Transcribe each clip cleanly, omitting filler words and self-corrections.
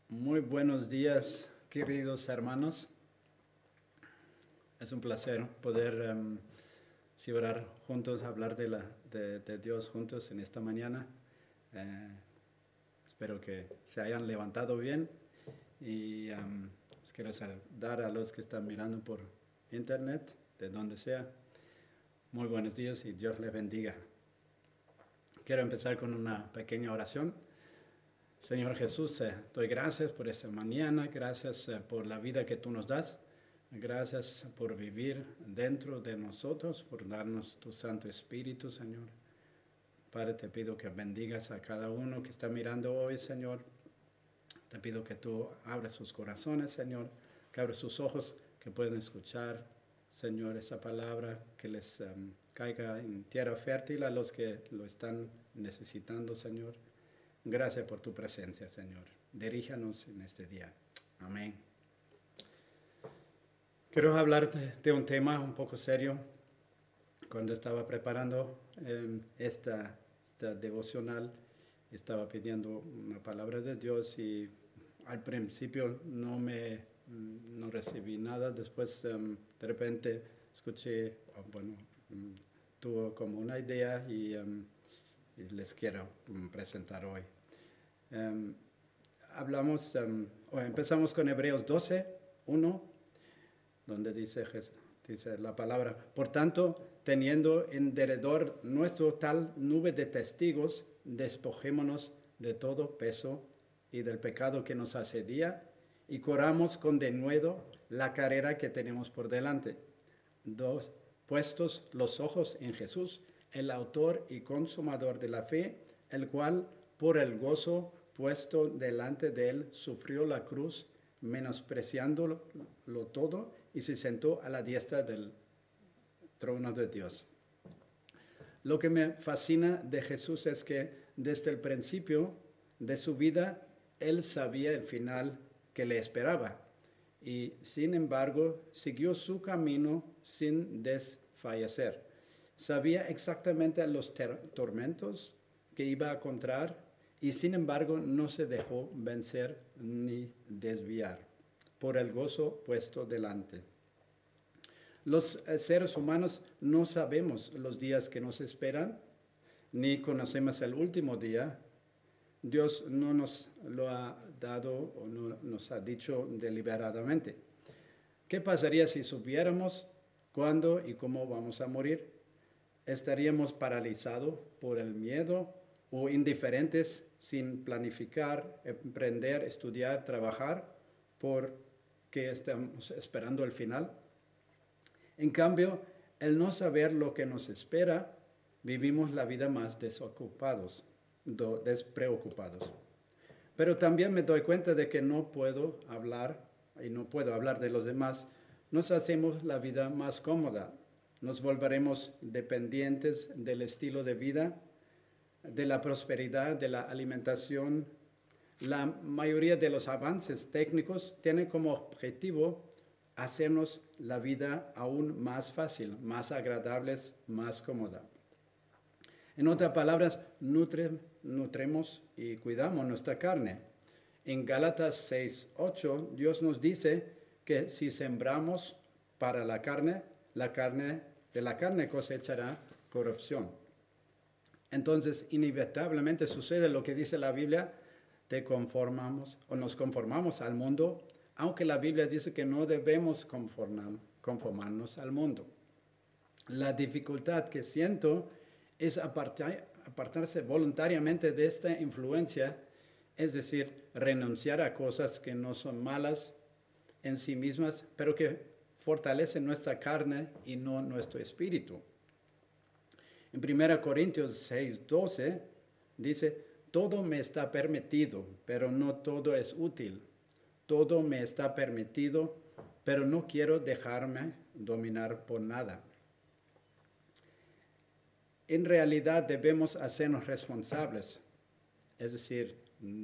Muy buenos días, queridos hermanos. Es un placer poder orar juntos, hablar de Dios juntos en esta mañana. Eh, Espero que se hayan levantado bien y os quiero saludar a los que están mirando por internet, de donde sea. Muy buenos días y Dios les bendiga. Quiero empezar con una pequeña oración. Señor Jesús, doy gracias por esta mañana, gracias por la vida que tú nos das, gracias por vivir dentro de nosotros, por darnos tu Santo Espíritu, Señor. Padre, te pido que bendigas a cada uno que está mirando hoy, Señor. Te pido que tú abras sus corazones, Señor, que abras sus ojos, que puedan escuchar, Señor, esa palabra, que les caiga en tierra fértil a los que lo están necesitando, Señor. Gracias por tu presencia, Señor. Diríjanos en este día. Amén. Quiero hablar de un tema un poco serio. Cuando estaba preparando esta devocional, estaba pidiendo una palabra de Dios y al principio no recibí nada. Después de repente escuché, tuve como una idea y les quiero presentar hoy. Empezamos con Hebreos 12:1, donde dice la palabra: por tanto, teniendo en derredor nuestro tal nube de testigos, despojémonos de todo peso y del pecado que nos asedia, y corramos con denuedo la carrera que tenemos por delante. Puestos los ojos en Jesús, el autor y consumador de la fe, el cual, por el gozo puesto delante de él, sufrió la cruz, menospreciándolo todo, y se sentó a la diestra del trono de Dios. Lo que me fascina de Jesús es que desde el principio de su vida, él sabía el final que le esperaba, y sin embargo siguió su camino sin desfallecer. Sabía exactamente los tormentos que iba a encontrar y sin embargo no se dejó vencer ni desviar por el gozo puesto delante. Los seres humanos no sabemos los días que nos esperan, ni conocemos el último día. Dios no nos lo ha dado o no nos ha dicho deliberadamente. ¿Qué pasaría si supiéramos cuándo y cómo vamos a morir? ¿Estaríamos paralizados por el miedo o indiferentes sin planificar, emprender, estudiar, trabajar porque estamos esperando el final? En cambio, el no saber lo que nos espera, vivimos la vida más despreocupados. Pero también me doy cuenta de que no puedo hablar de los demás. Nos hacemos la vida más cómoda. Nos volveremos dependientes del estilo de vida, de la prosperidad, de la alimentación. La mayoría de los avances técnicos tienen como objetivo hacernos la vida aún más fácil, más agradable, más cómoda. En otras palabras, nutremos y cuidamos nuestra carne. En Gálatas 6:8, Dios nos dice que si sembramos para la carne de la carne cosechará corrupción. Entonces, inevitablemente sucede lo que dice la Biblia: nos conformamos al mundo, aunque la Biblia dice que no debemos conformarnos al mundo. La dificultad que siento es apartarse voluntariamente de esta influencia, es decir, renunciar a cosas que no son malas en sí mismas, pero que fortalecen nuestra carne y no nuestro espíritu. En 1 Corintios 6:12 dice: todo me está permitido, pero no todo es útil. Todo me está permitido, pero no quiero dejarme dominar por nada. En realidad debemos hacernos responsables, es decir,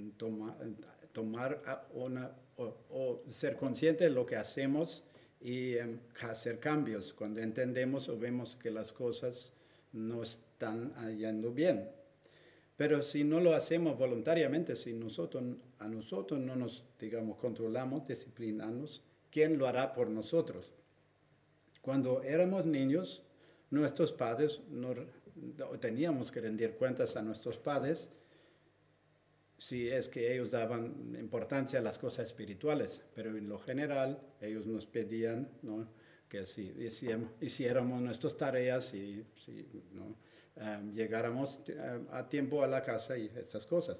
ser conscientes de lo que hacemos y hacer cambios cuando entendemos o vemos que las cosas no están yendo bien. Pero si no lo hacemos voluntariamente, si a nosotros no nos, digamos, controlamos, disciplinamos, ¿quién lo hará por nosotros? Cuando éramos niños, nuestros padres teníamos que rendir cuentas a nuestros padres si es que ellos daban importancia a las cosas espirituales, pero en lo general ellos nos pedían, ¿no?, que si hiciéramos nuestras tareas y si, ¿no?, llegáramos a tiempo a la casa y estas cosas.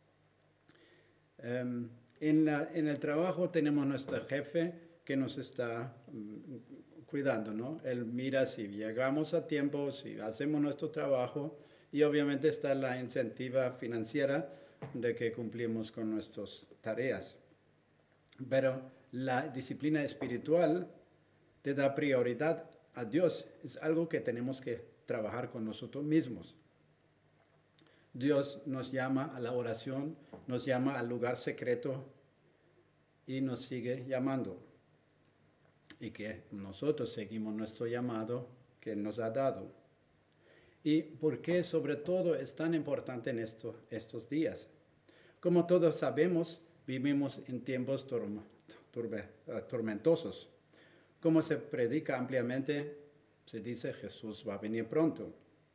En el trabajo tenemos nuestro jefe que nos está cuidando, ¿no? Él mira si llegamos a tiempo, si hacemos nuestro trabajo, y obviamente está la incentiva financiera de que cumplimos con nuestras tareas. Pero la disciplina espiritual te da prioridad a Dios. Es algo que tenemos que trabajar con nosotros mismos. Dios nos llama a la oración, nos llama al lugar secreto y nos sigue llamando. Y que nosotros seguimos nuestro llamado que nos ha dado. ¿Y por qué sobre todo es tan importante en estos días? Como todos sabemos, vivimos en tiempos tormentosos. Como se predica ampliamente, se dice Jesús va a venir pronto.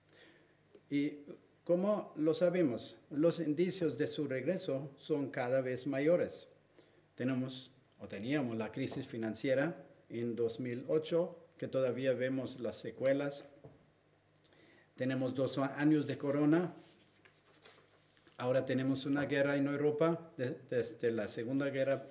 Y como lo sabemos, los indicios de su regreso son cada vez mayores. Teníamos la crisis financiera en 2008, que todavía vemos las secuelas. Tenemos 2 años de corona. Ahora tenemos una guerra en Europa desde la Segunda Guerra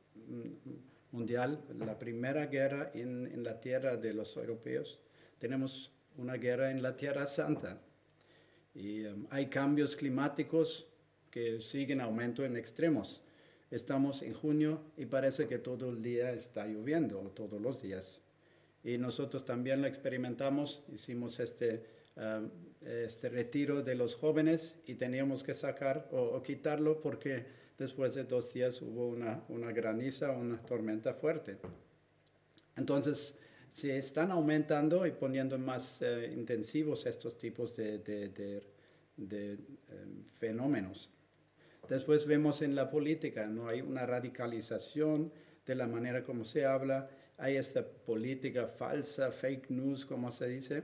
Mundial, la primera guerra en la tierra de los europeos. Tenemos una guerra en la Tierra Santa. Y hay cambios climáticos que siguen aumento en extremos. Estamos en junio y parece que todo el día está lloviendo, todos los días. Y nosotros también lo experimentamos, hicimos este retiro de los jóvenes y teníamos que sacar o quitarlo porque después de 2 días hubo una graniza, una tormenta fuerte. Entonces, se están aumentando y poniendo más intensivos estos tipos de fenómenos. Después vemos en la política, no hay una radicalización de la manera como se habla, hay esta política falsa, fake news, como se dice,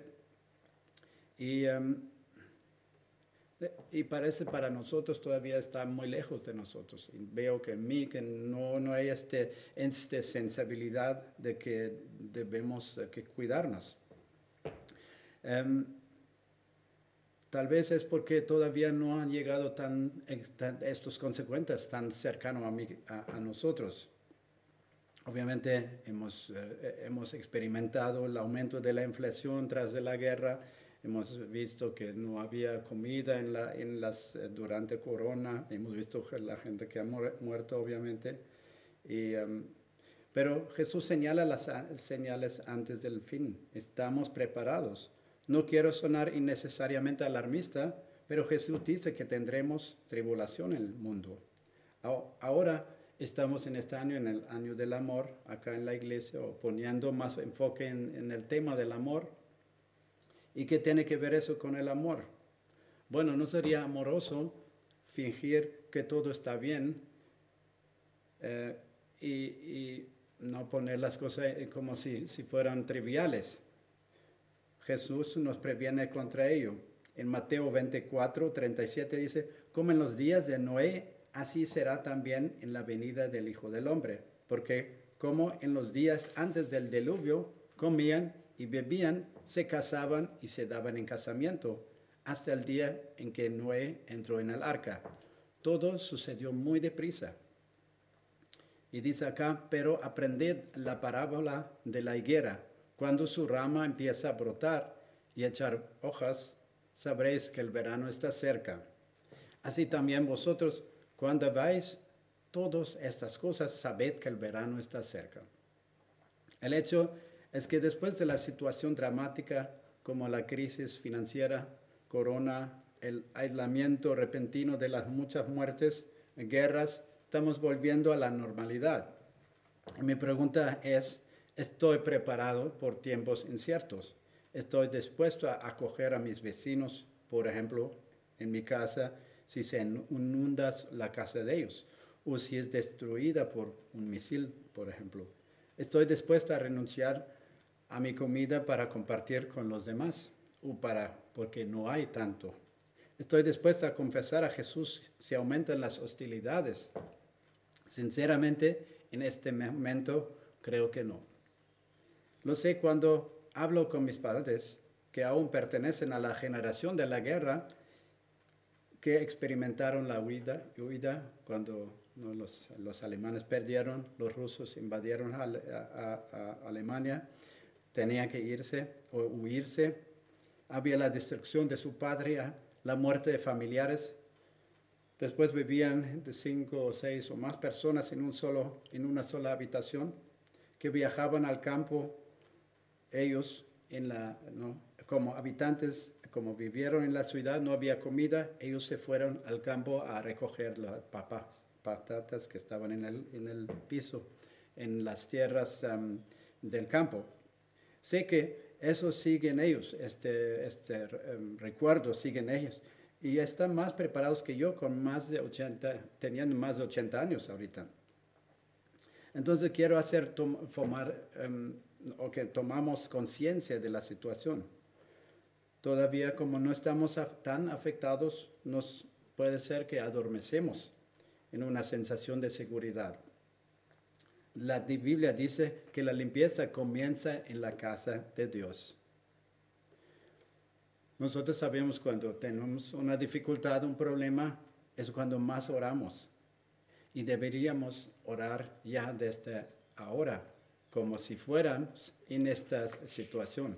y parece para nosotros todavía está muy lejos de nosotros. Y veo que en mí que no hay esta sensibilidad de que debemos que cuidarnos. Tal vez es porque todavía no han llegado estos consecuencias tan cercanos a nosotros. Obviamente hemos experimentado el aumento de la inflación tras de la guerra. Hemos visto que no había comida durante Corona. Hemos visto la gente que ha muerto, obviamente. Pero Jesús señala las señales antes del fin. Estamos preparados. No quiero sonar innecesariamente alarmista, pero Jesús dice que tendremos tribulación en el mundo. Ahora estamos en este año, en el año del amor, acá en la iglesia, poniendo más enfoque en el tema del amor. ¿Y qué tiene que ver eso con el amor? Bueno, no sería amoroso fingir que todo está bien y no poner las cosas como si fueran triviales. Jesús nos previene contra ello. En Mateo 24, 37 dice, como en los días de Noé, así será también en la venida del Hijo del Hombre. Porque como en los días antes del diluvio, comían y bebían, se casaban y se daban en casamiento, hasta el día en que Noé entró en el arca. Todo sucedió muy deprisa. Y dice acá, pero aprended la parábola de la higuera. Cuando su rama empieza a brotar y a echar hojas, sabréis que el verano está cerca. Así también vosotros, cuando veáis todas estas cosas, sabed que el verano está cerca. El hecho es que después de la situación dramática como la crisis financiera, corona, el aislamiento repentino de las muchas muertes, guerras, estamos volviendo a la normalidad. Y mi pregunta es, ¿estoy preparado por tiempos inciertos? ¿Estoy dispuesto a acoger a mis vecinos, por ejemplo, en mi casa si se inunda la casa de ellos o si es destruida por un misil, por ejemplo. Estoy dispuesto a renunciar a mi comida para compartir con los demás o porque no hay tanto. Estoy dispuesto a confesar a Jesús si aumentan las hostilidades. Sinceramente, en este momento creo que no. Lo sé cuando hablo con mis padres, que aún pertenecen a la generación de la guerra, que experimentaron la huida cuando los alemanes perdieron, los rusos invadieron a Alemania, tenían que irse o huirse. Había la destrucción de su patria, la muerte de familiares. Después vivían de 5 o 6 o más personas en una sola habitación, que viajaban al campo. Ellos, como habitantes, como vivieron en la ciudad, no había comida, ellos se fueron al campo a recoger las patatas que estaban en el piso, en las tierras del campo. Sé que eso siguen ellos, recuerdo siguen ellos, y están más preparados que yo, teniendo más de 80 años ahorita. Entonces quiero que tomamos conciencia de la situación. Todavía como no estamos tan afectados, nos puede ser que adormecemos en una sensación de seguridad. La Biblia dice que la limpieza comienza en la casa de Dios. Nosotros sabemos cuando tenemos una dificultad, un problema, es cuando más oramos. Y deberíamos orar ya desde ahora, como si fuéramos en esta situación.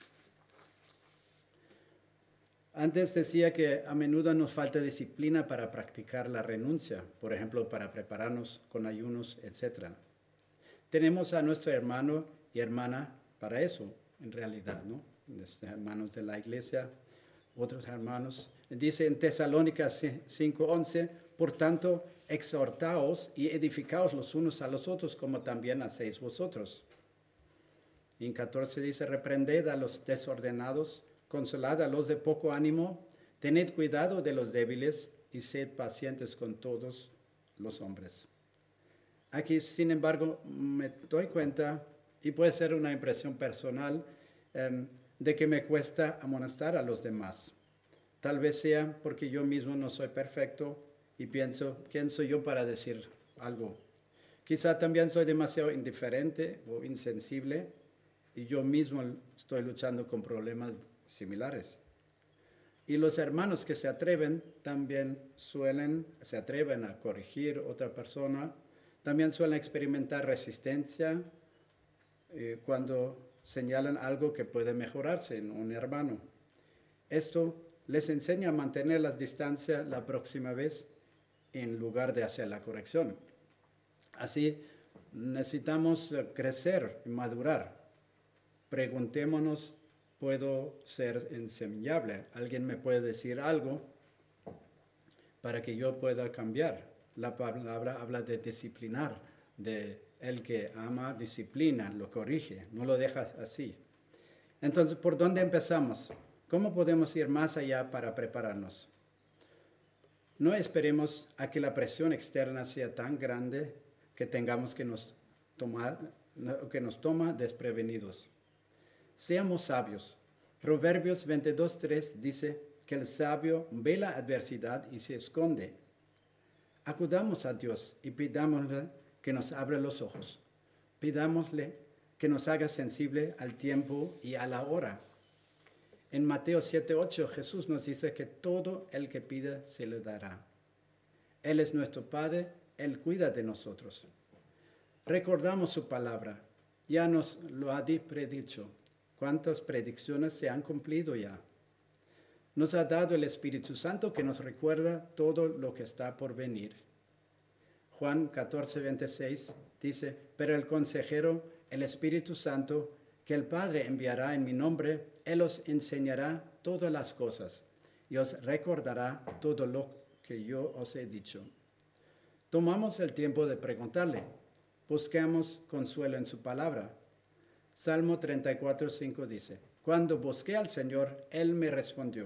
Antes decía que a menudo nos falta disciplina para practicar la renuncia, por ejemplo, para prepararnos con ayunos, etc. Tenemos a nuestro hermano y hermana para eso, en realidad, ¿no? Nuestros hermanos de la iglesia, otros hermanos. Dice en Tesalónicas 5:11, por tanto, exhortaos y edificaos los unos a los otros, como también hacéis vosotros. Y en 14 dice, reprended a los desordenados, consolad a los de poco ánimo, tened cuidado de los débiles y sed pacientes con todos los hombres. Aquí, sin embargo, me doy cuenta, y puede ser una impresión personal, de que me cuesta amonestar a los demás. Tal vez sea porque yo mismo no soy perfecto y pienso, ¿quién soy yo para decir algo? Quizá también soy demasiado indiferente o insensible y yo mismo estoy luchando con problemas similares. Y los hermanos que se atreven también se atreven a corregir a otra persona, también suelen experimentar resistencia cuando señalan algo que puede mejorarse en un hermano. Esto les enseña a mantener las distancias la próxima vez en lugar de hacer la corrección. Así necesitamos crecer y madurar. Preguntémonos, ¿puedo ser enseñable? ¿Alguien me puede decir algo para que yo pueda cambiar? La palabra habla de disciplinar, de el que ama disciplina, lo corrige, no lo deja así. Entonces, ¿por dónde empezamos? ¿Cómo podemos ir más allá para prepararnos? No esperemos a que la presión externa sea tan grande que tengamos que nos toma desprevenidos. Seamos sabios. Proverbios 22:3 dice que el sabio ve la adversidad y se esconde. Acudamos a Dios y pidámosle que nos abra los ojos. Pidámosle que nos haga sensible al tiempo y a la hora. En Mateo 7:8 Jesús nos dice que todo el que pida se le dará. Él es nuestro Padre, Él cuida de nosotros. Recordamos su palabra, ya nos lo ha predicho. ¿Cuántas predicciones se han cumplido ya? Nos ha dado el Espíritu Santo que nos recuerda todo lo que está por venir. Juan 14:26 dice, pero el consejero, el Espíritu Santo, que el Padre enviará en mi nombre, Él os enseñará todas las cosas y os recordará todo lo que yo os he dicho. Tomamos el tiempo de preguntarle, busquemos consuelo en su palabra. Salmo 34:5 dice, cuando busqué al Señor, Él me respondió.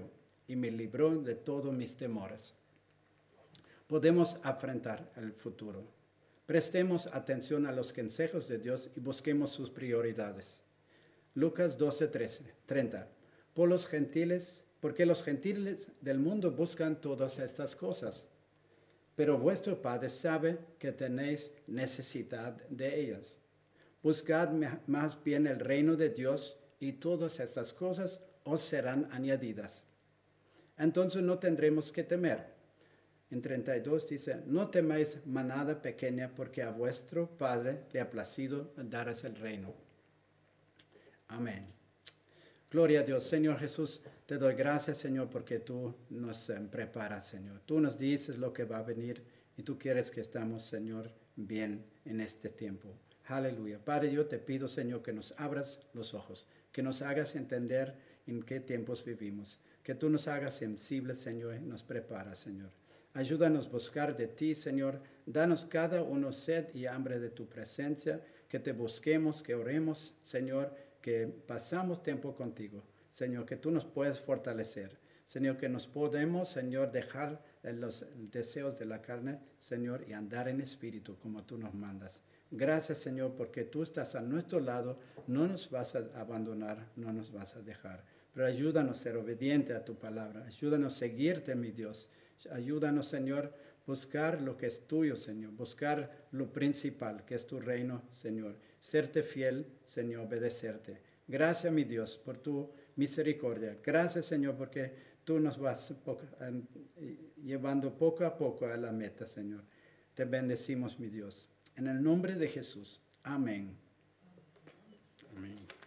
y me libró de todos mis temores. Podemos afrontar el futuro. Prestemos atención a los consejos de Dios y busquemos sus prioridades. Lucas 12:30. Porque los gentiles del mundo buscan todas estas cosas, pero vuestro Padre sabe que tenéis necesidad de ellas. Buscad más bien el reino de Dios y todas estas cosas os serán añadidas. Entonces no tendremos que temer. En 32 dice, no temáis manada pequeña, porque a vuestro Padre le ha placido daros el reino. Amén. Gloria a Dios. Señor Jesús, te doy gracias, Señor, porque tú nos preparas, Señor. Tú nos dices lo que va a venir y tú quieres que estemos, Señor, bien en este tiempo. Aleluya. Padre, yo te pido, Señor, que nos abras los ojos, que nos hagas entender en qué tiempos vivimos, que tú nos hagas sensibles, Señor, y nos preparas, Señor. Ayúdanos a buscar de ti, Señor. Danos cada uno sed y hambre de tu presencia, que te busquemos, que oremos, Señor, que pasamos tiempo contigo. Señor, que tú nos puedes fortalecer. Señor, que nos podemos, Señor, dejar los deseos de la carne, Señor, y andar en espíritu como tú nos mandas. Gracias, Señor, porque tú estás a nuestro lado, no nos vas a abandonar, no nos vas a dejar. Pero ayúdanos a ser obedientes a tu palabra. Ayúdanos a seguirte, mi Dios. Ayúdanos, Señor, buscar lo que es tuyo, Señor. Buscar lo principal, que es tu reino, Señor. Serte fiel, Señor, obedecerte. Gracias, mi Dios, por tu misericordia. Gracias, Señor, porque tú nos vas llevando poco a poco a la meta, Señor. Te bendecimos, mi Dios. En el nombre de Jesús. Amén. Amén.